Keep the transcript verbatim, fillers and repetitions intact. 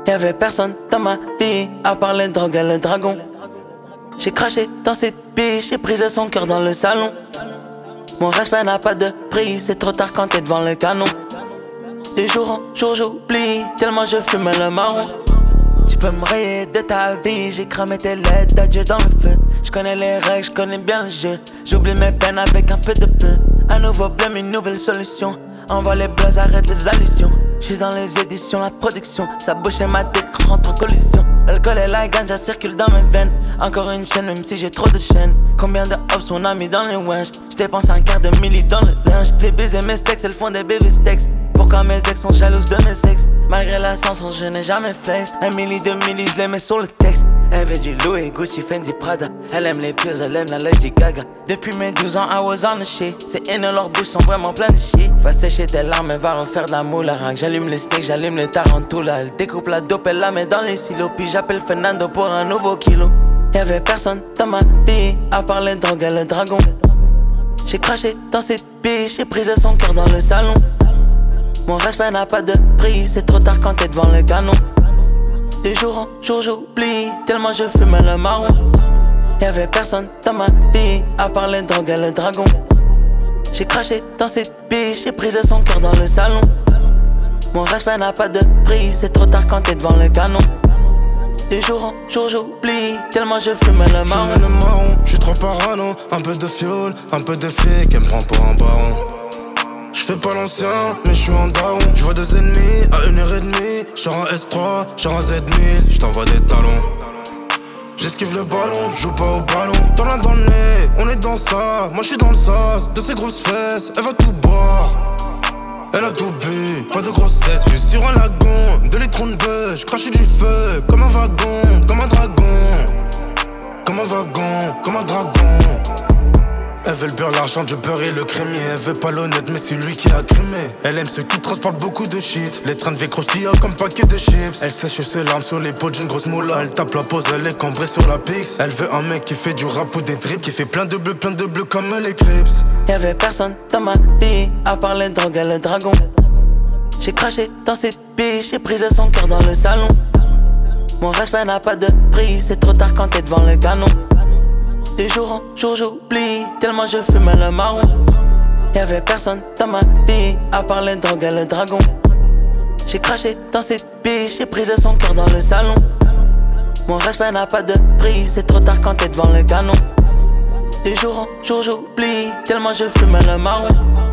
Y'avait personne dans ma vie à part les drogues et le dragon. J'ai craché dans cette biche, j'ai brisé son cœur dans le salon. Mon respect n'a pas de prix, c'est trop tard quand t'es devant le canon. De jour en jour j'oublie, tellement je fume le marron. Tu peux me rayer de ta vie, j'ai cramé tes lettres d'adieu dans le feu. J'connais les règles, j'connais bien le jeu. J'oublie mes peines avec un peu de peu. Un nouveau blême, une nouvelle solution. Envoie les buzz, arrête les allusions. J'suis dans les éditions, la production. Ça bouche et ma tête rentre en collision. L'alcool et la ganja circulent dans mes veines. Encore une chaîne, même si j'ai trop de chaînes. Combien de hops on a mis dans les wenches. J'dépense un quart de milli dans le linge. Fais baiser mes steaks, elles font des baby steaks. Pourquoi mes ex sont jalouses de mes sexes? Malgré la chanson, je n'ai jamais flex. Un milli de milli, je les mets sur le texte. Elle veut du Louis, Gucci, Fendi, Prada. Elle aime les pieds, elle aime la Lady Gaga. Depuis mes douze ans, I was on the shit. Ces haineux, leurs bouches sont vraiment pleines de shit. Va sécher tes larmes, elle va refaire de la moularac. J'allume les steaks, j'allume les tarantulas. Elle découpe la dope, elle la met dans les silos. Puis j'appelle Fernando pour un nouveau kilo. Y'avait personne dans ma vie à part les drogues et le dragon. J'ai craché dans cette biche, j'ai brisé son cœur dans le salon. Mon respect n'a pas de prix, c'est trop tard quand t'es devant le canon. De jour en jour j'oublie, tellement je fume le marron. Y'avait personne dans ma vie à part les drogues et le dragon. J'ai craché dans cette biche, j'ai brisé son cœur dans le salon. Mon respect n'a pas de prix, c'est trop tard quand t'es devant le canon. De jour en jour j'oublie, tellement je fume le marron. Fume le marron, j'suis trop parano. Un peu de fiole, un peu de flic, elle me prend pour un baron. J'fais pas l'ancien, mais j'suis en down. J'vois des ennemis à une heure et demie. J'sors un S trois, j'sors un Z mille, j't'envoie des talons. J'esquive le ballon, j'joue pas au ballon. Dans l'un dans le nez, on est dans ça. Moi j'suis dans le sas, de ses grosses fesses, elle va tout boire. Elle a tout bu, pas de grossesse, vue sur un lagon. De litrons de bœuf, j'crache du feu. Comme un wagon, comme un dragon. Comme un wagon, comme un dragon. Elle veut le beurre, l'argent, du beurre et le crémier. Elle veut pas l'honnête, mais c'est lui qui a crimé. Elle aime ceux qui transportent beaucoup de shit. Les trains de vie croustillants comme paquet de chips. Elle sèche ses larmes sur les peaux d'une grosse moula. Elle tape la pose, elle est cambrée sur la pix. Elle veut un mec qui fait du rap ou des drips. Qui fait plein de bleu, plein de bleu comme les Crips. Y'avait personne dans ma vie à part les drogues et le dragon. J'ai craché dans cette biche, j'ai brisé son cœur dans le salon. Mon respect n'a pas de prix, c'est trop tard quand t'es devant le canon. De jour en jour j'oublie, tellement je fume le marron. Y'avait personne dans ma vie à part les drogues et le dragon. J'ai craché dans cette biche, j'ai brisé son cœur dans le salon. Mon respect n'a pas de prix, c'est trop tard quand t'es devant le canon. De jour en jour j'oublie, tellement je fume le marron.